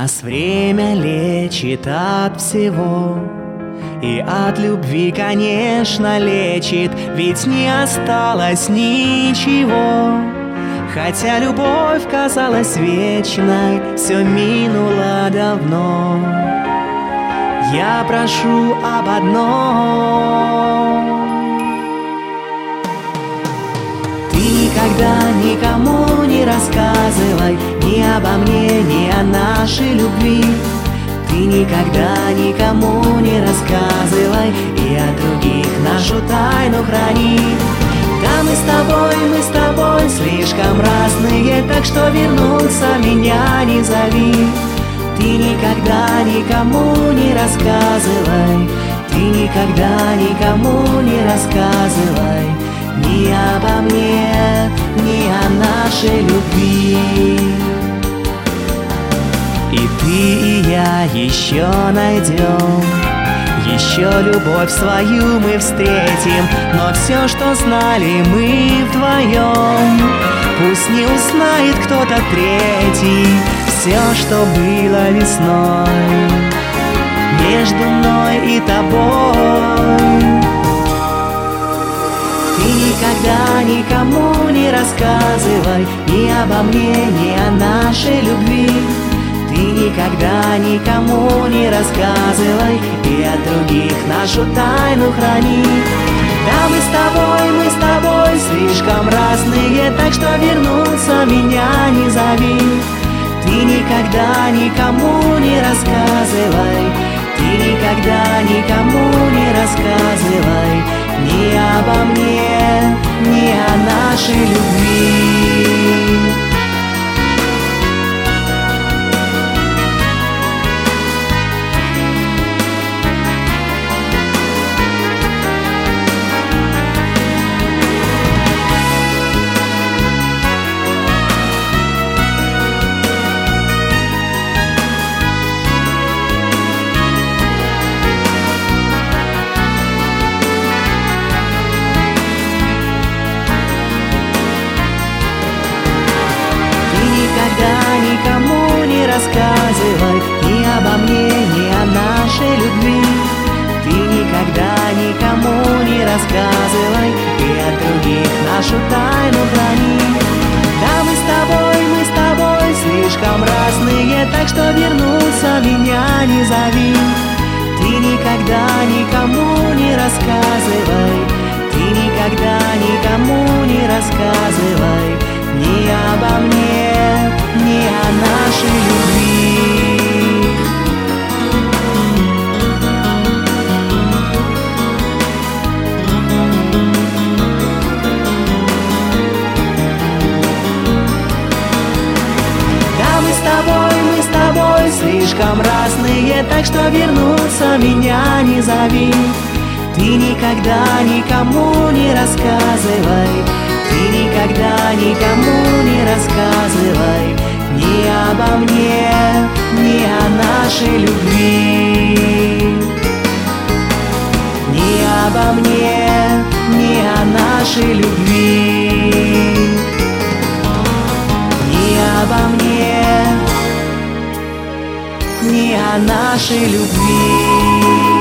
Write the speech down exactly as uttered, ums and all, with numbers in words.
Нас время лечит от всего, и от любви, конечно, лечит, ведь не осталось ничего. Хотя любовь казалась вечной, все минуло давно. Я прошу об одном: ты никогда никому не рассказывай ни обо мне, ни о нашей любви. Ты никогда никому не рассказывай и о других нашу тайну храни. Да, мы с тобой, мы с тобой слишком разные, так что вернуться меня не зови. Ты никогда никому не рассказывай, ты никогда никому не рассказывай ни обо мне, ни о нашей любви. И ты, и я еще найдем, еще любовь свою мы встретим, но все, что знали мы вдвоем, пусть не узнает кто-то третий все, что было весной между мной и тобой. Ты никогда никому не рассказывай ни обо мне, ни о нашей любви. Ты никогда никому не рассказывай и о других нашу тайну храни. Да, мы с тобой, мы с тобой слишком разные, так что вернуться меня не зови. Ты никогда никому не рассказывай, ты никогда никому не рассказывай ни обо мне, ни о нашей любви. Никому не рассказывай ни обо мне, ни о нашей любви. Ты никогда никому не рассказывай и о других нашу тайну храни. Да, мы с тобой, мы с тобой слишком разные, так что вернуться меня не зови. Ты никогда никому не рассказывай, ты никогда никому не рассказывай ни обо мне, ни о нашей любви. Да, мы с тобой, мы с тобой слишком разные, так что вернуться меня не зови. Ты никогда никому не рассказывай, ты никогда никому не рассказывай ни обо мне, ни о нашей любви. Ни обо мне, ни о нашей любви. Ни обо мне, ни о нашей любви.